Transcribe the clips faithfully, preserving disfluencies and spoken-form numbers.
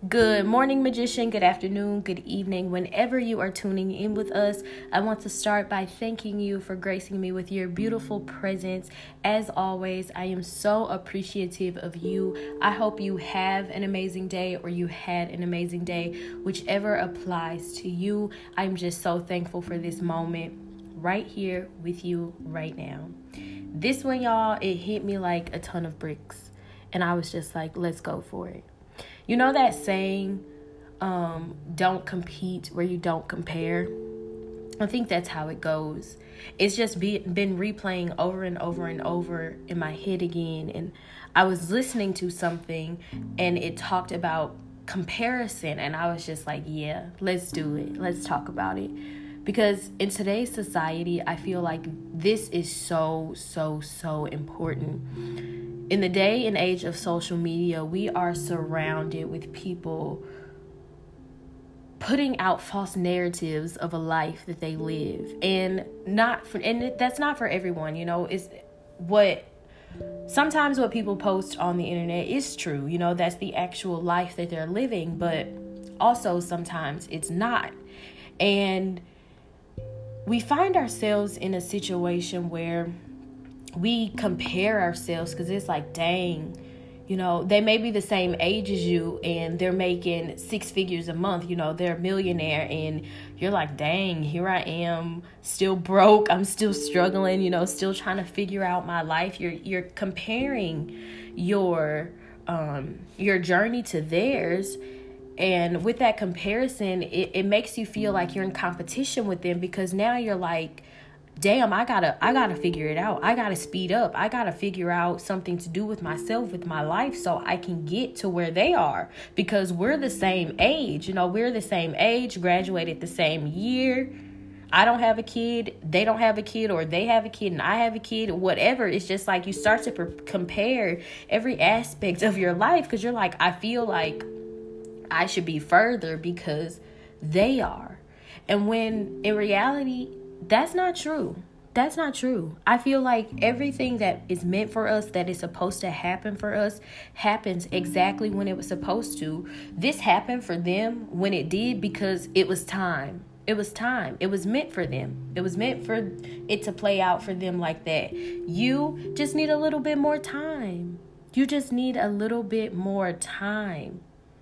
Good morning, magician. Good afternoon, good evening. Whenever you are tuning in with us, I want to start by thanking you for gracing me with your beautiful presence. As always, I am so appreciative of you. I hope you have an amazing day or you had an amazing day, whichever applies to you. I'm just so thankful for this moment right here with you right now. This one, y'all, it hit me like a ton of bricks. And I was just like, let's go for it. You know that saying, um, don't compete where you don't compare? I think that's how it goes. It's just be, been replaying over and over and over in my head again. And I was listening to something and it talked about comparison. And I was just like, yeah, let's do it. Let's talk about it. Because in today's society, I feel like this is so, so, so important. In the day and age of social media, we are surrounded with people putting out false narratives of a life that they live, and not for, and that's not for everyone. You know, it's what sometimes what people post on the internet is true. You know, that's the actual life that they're living, but also sometimes it's not. And we find ourselves in a situation where we compare ourselves because it's like, dang, you know, they may be the same age as you and they're making six figures a month. You know, they're a millionaire and you're like, dang, here I am still broke. I'm still struggling, you know, still trying to figure out my life. You're you're comparing your um, your journey to theirs. And with that comparison, it, it makes you feel like you're in competition with them because now you're like, damn, I gotta, I gotta figure it out. I gotta speed up. I gotta figure out something to do with myself, with my life, so I can get to where they are because we're the same age. You know, we're the same age, graduated the same year. I don't have a kid. They don't have a kid, or they have a kid and I have a kid, whatever. It's just like you start to pre- compare every aspect of your life because you're like, I feel like I should be further because they are. And when in reality, that's not true. That's not true. I feel like everything that is meant for us, that is supposed to happen for us, happens exactly when it was supposed to. This happened for them when it did because it was time. It was time. It was meant for them. It was meant for it to play out for them like that. You just need a little bit more time. You just need a little bit more time.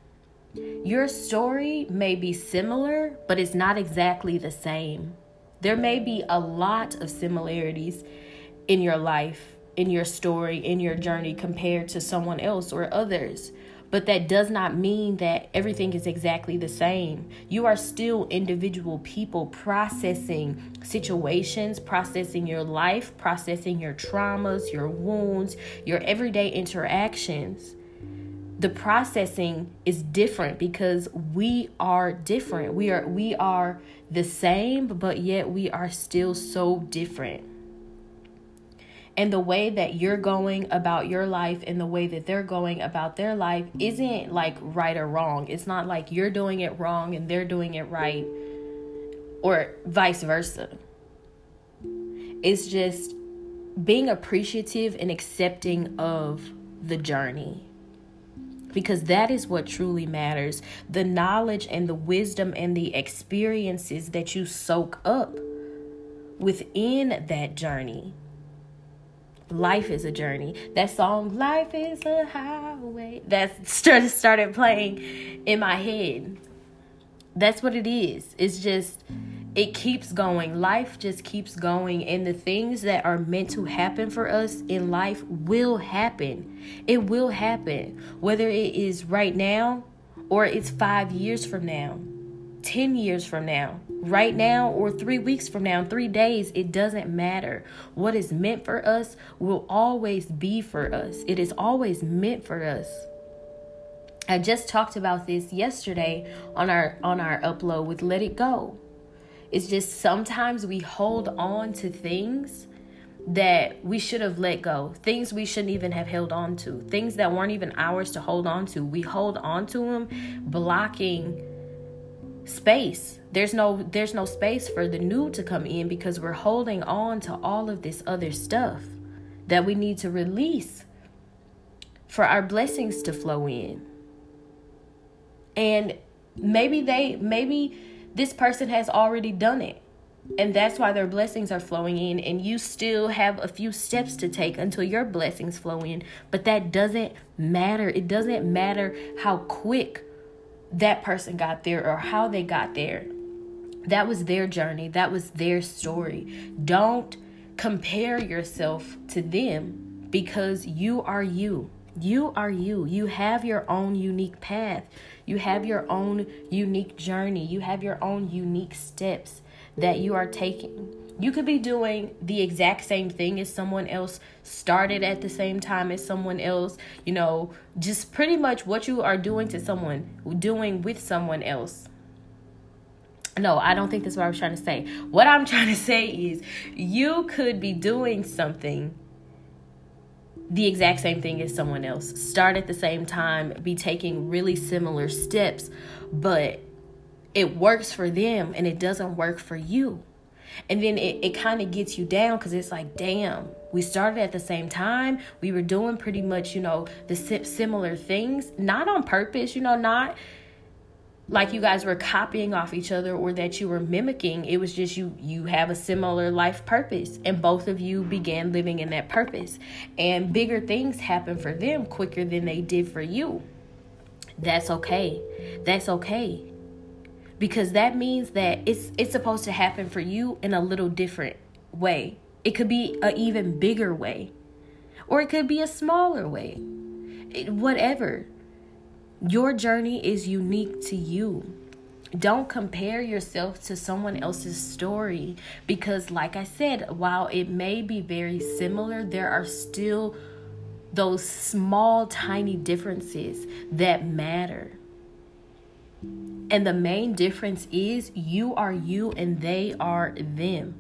Your story may be similar, but it's not exactly the same. There may be a lot of similarities in your life, in your story, in your journey compared to someone else or others. But that does not mean that everything is exactly the same. You are still individual people processing situations, processing your life, processing your traumas, your wounds, your everyday interactions. The processing is different because we are different. We are we are the same, but yet we are still so different. And the way that you're going about your life and the way that they're going about their life isn't like right or wrong. It's not like you're doing it wrong and they're doing it right, or vice versa. It's just being appreciative and accepting of the journey. Because that is what truly matters. The knowledge and the wisdom and the experiences that you soak up within that journey. Life is a journey. That song, Life is a Highway, that started, started playing in my head. That's what it is. It's just, it keeps going. Life just keeps going. And the things that are meant to happen for us in life will happen. It will happen. Whether it is right now or it's five years from now, ten years from now, right now or three weeks from now, three days, it doesn't matter. What is meant for us will always be for us. It is always meant for us. I just talked about this yesterday on our on our upload with Let It Go. It's just sometimes we hold on to things that we should have let go. Things we shouldn't even have held on to. Things that weren't even ours to hold on to. We hold on to them, blocking space. There's no there's no space for the new to come in because we're holding on to all of this other stuff that we need to release for our blessings to flow in. And maybe they, maybe this person has already done it. And that's why their blessings are flowing in, and you still have a few steps to take until your blessings flow in. But that doesn't matter. It doesn't matter how quick that person got there or how they got there. That was their journey. That was their story. Don't compare yourself to them, because you are you. You are you. You have your own unique path. You have your own unique journey. You have your own unique steps that you are taking. You could be doing the exact same thing as someone else, started at the same time as someone else, you know, just pretty much what you are doing to someone, doing with someone else. No, I don't think that's what I was trying to say. What I'm trying to say is you could be doing something, the exact same thing as someone else, start at the same time, be taking really similar steps, but it works for them and it doesn't work for you. And then it, it kind of gets you down, because it's like, damn, we started at the same time. We were doing pretty much, you know, the similar things, not on purpose, you know, not like you guys were copying off each other or that you were mimicking. It was just you, you have a similar life purpose, and both of you began living in that purpose, and bigger things happen for them quicker than they did for you. That's okay. That's okay. Because that means that it's it's supposed to happen for you in a little different way. It could be an even bigger way, or it could be a smaller way. It, whatever. Your journey is unique to you. Don't compare yourself to someone else's story, because like I said, while it may be very similar, there are still those small, tiny differences that matter. And the main difference is you are you and they are them.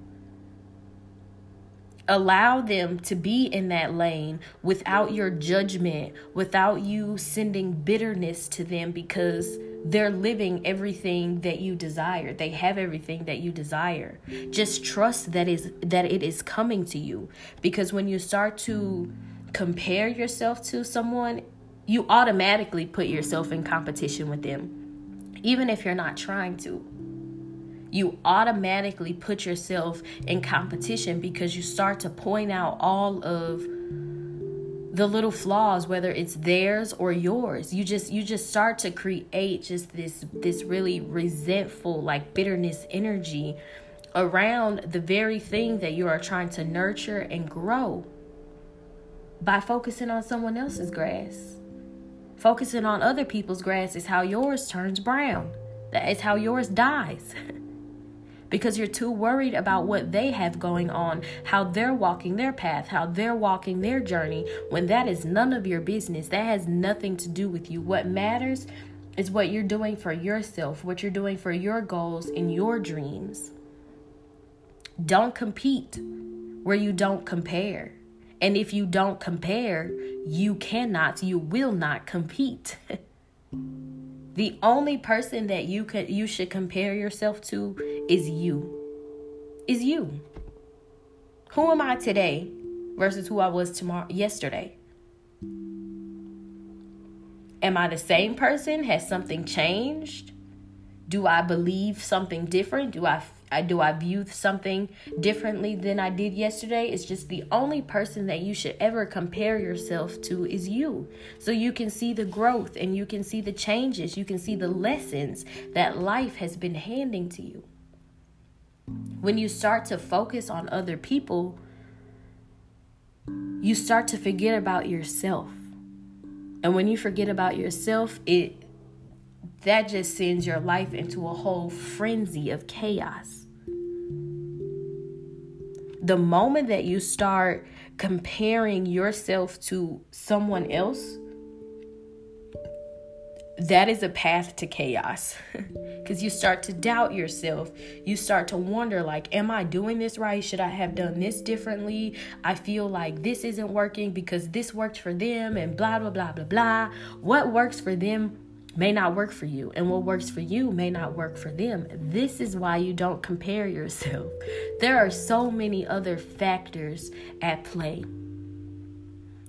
Allow them to be in that lane without your judgment, without you sending bitterness to them, because they're living everything that you desire. They have everything that you desire. Just trust that is that it is coming to you. Because when you start to compare yourself to someone, you automatically put yourself in competition with them. Even if you're not trying to, you automatically put yourself in competition, because you start to point out all of the little flaws, whether it's theirs or yours. You just you just start to create just this this really resentful, like bitterness energy around the very thing that you are trying to nurture and grow by focusing on someone else's grass. Focusing on other people's grass is how yours turns brown. That is how yours dies. Because you're too worried about what they have going on, how they're walking their path, how they're walking their journey, when that is none of your business. That has nothing to do with you. What matters is what you're doing for yourself, what you're doing for your goals and your dreams. Don't compete where you don't compare. And if you don't compare, you cannot, you will not compete. The only person that you could, you should compare yourself to is you. Is you. Who am I today versus who I was tomorrow, yesterday? Am I the same person? Has something changed? Do I believe something different? Do I I, do I view something differently than I did yesterday? It's just the only person that you should ever compare yourself to is you. So you can see the growth and you can see the changes. You can see the lessons that life has been handing to you. When you start to focus on other people, you start to forget about yourself. And when you forget about yourself, it that just sends your life into a whole frenzy of chaos. The moment that you start comparing yourself to someone else, that is a path to chaos. Because you start to doubt yourself. You start to wonder, like, am I doing this right? Should I have done this differently? I feel like this isn't working because this worked for them and blah, blah, blah, blah, blah. What works for them may not work for you, and what works for you may not work for them. This is why you don't compare yourself. There are so many other factors at play.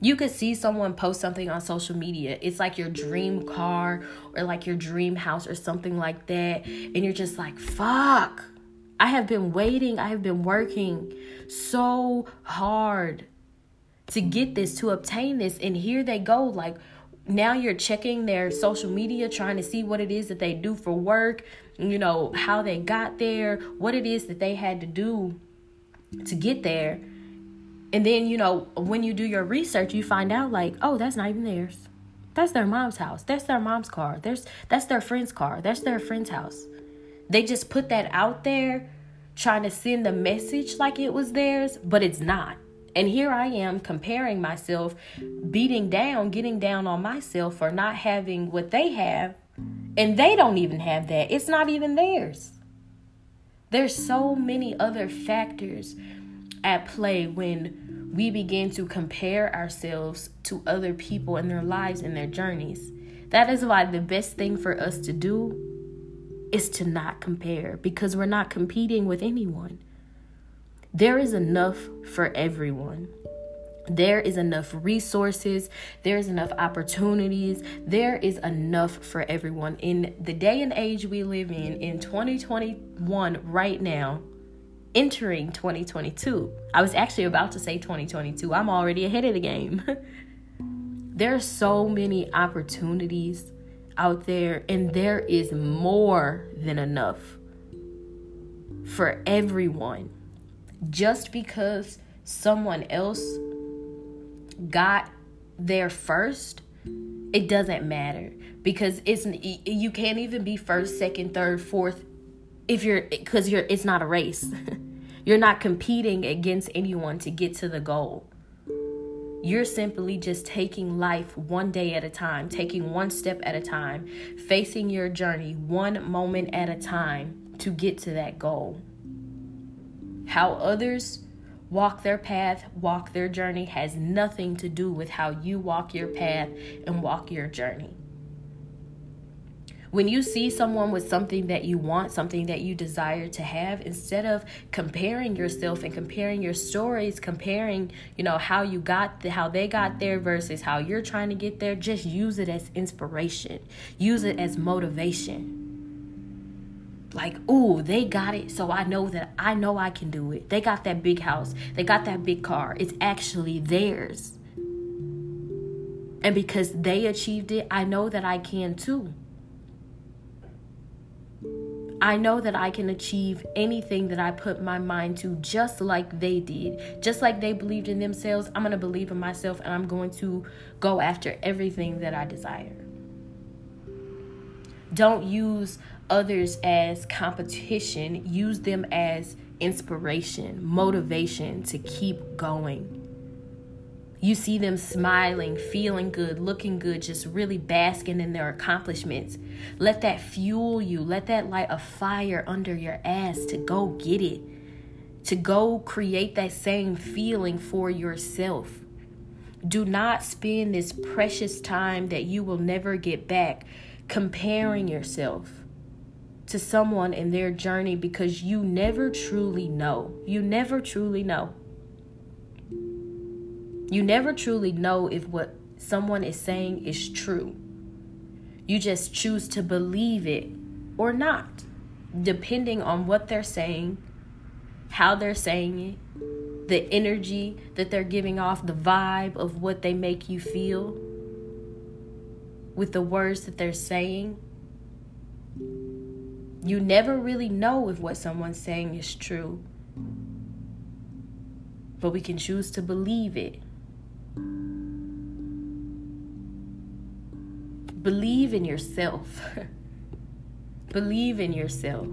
You could see someone post something on social media. It's like your dream car or like your dream house or something like that. And you're just like, fuck. I have been waiting. I have been working so hard to get this, to obtain this. And here they go. Like, now you're checking their social media, trying to see what it is that they do for work, you know, how they got there, what it is that they had to do to get there. And then, you know, when you do your research, you find out like, oh, that's not even theirs. That's their mom's house. That's their mom's car. There's, that's their friend's car. That's their friend's house. They just put that out there trying to send the message like it was theirs, but it's not. And here I am comparing myself, beating down, getting down on myself for not having what they have. And they don't even have that. It's not even theirs. There's so many other factors at play when we begin to compare ourselves to other people and their lives and their journeys. That is why the best thing for us to do is to not compare, because we're not competing with anyone. There is enough for everyone. There is enough resources. There is enough opportunities. There is enough for everyone. In the day and age we live in, in twenty twenty-one right now, entering twenty twenty-two. I was actually about to say twenty twenty-two. I'm already ahead of the game. There are so many opportunities out there, and there is more than enough for everyone. Just because someone else got there first, it doesn't matter, because it's you can't even be first, second, third, fourth if you're because you're it's not a race. You're not competing against anyone to get to the goal. You're simply just taking life one day at a time, taking one step at a time, facing your journey one moment at a time to get to that goal. How others walk their path, walk their journey has nothing to do with how you walk your path and walk your journey. When you see someone with something that you want, something that you desire to have, instead of comparing yourself and comparing your stories, comparing, you know, how you got the, how they got there versus how you're trying to get there, just use it as inspiration. Use it as motivation. Like, ooh, they got it, so I know that I know I can do it. They got that big house. They got that big car. It's actually theirs. And because they achieved it, I know that I can too. I know that I can achieve anything that I put my mind to, just like they did. Just like they believed in themselves, I'm going to believe in myself, and I'm going to go after everything that I desire. Don't use others as competition. Use them as inspiration, motivation to keep going. You see them smiling, feeling good, looking good, just really basking in their accomplishments. Let that fuel you. Let that light a fire under your ass to go get it. To go create that same feeling for yourself. Do not spend this precious time that you will never get back comparing yourself to someone in their journey, because you never truly know. You never truly know. You never truly know if what someone is saying is true. You just choose to believe it or not, depending on what they're saying, how they're saying it, the energy that they're giving off, the vibe of what they make you feel with the words that they're saying. You never really know if what someone's saying is true, but we can choose to believe it. Believe in yourself. Believe in yourself.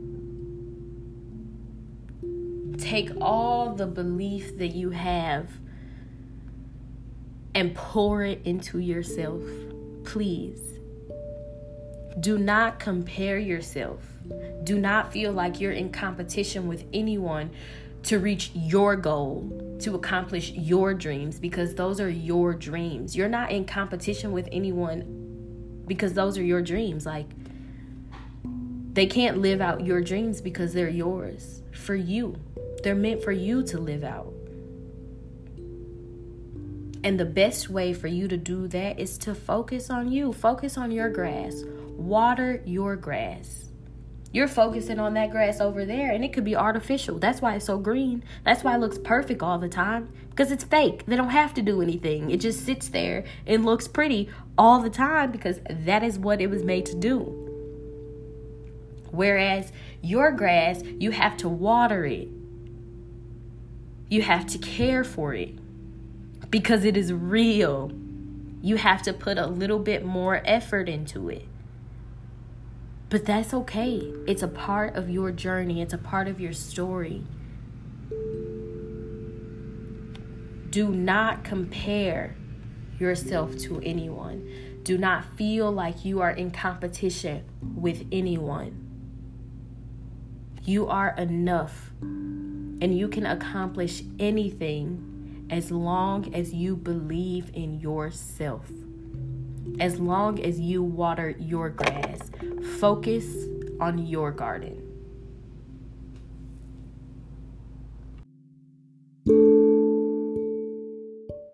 Take all the belief that you have and pour it into yourself. Please. Do not compare yourself. Do not feel like you're in competition with anyone to reach your goal, to accomplish your dreams, because those are your dreams. You're not in competition with anyone because those are your dreams. Like, they can't live out your dreams because they're yours, for you. They're meant for you to live out. And the best way for you to do that is to focus on you. Focus on your grass. Water your grass. You're focusing on that grass over there, and it could be artificial. That's why it's so green. That's why it looks perfect all the time, because it's fake. They don't have to do anything. It just sits there and looks pretty all the time because that is what it was made to do. Whereas your grass, you have to water it. You have to care for it because it is real. You have to put a little bit more effort into it. But that's okay. It's a part of your journey. It's a part of your story. Do not compare yourself to anyone. Do not feel like you are in competition with anyone. You are enough, and you can accomplish anything as long as you believe in yourself. As long as you water your grass, focus on your garden.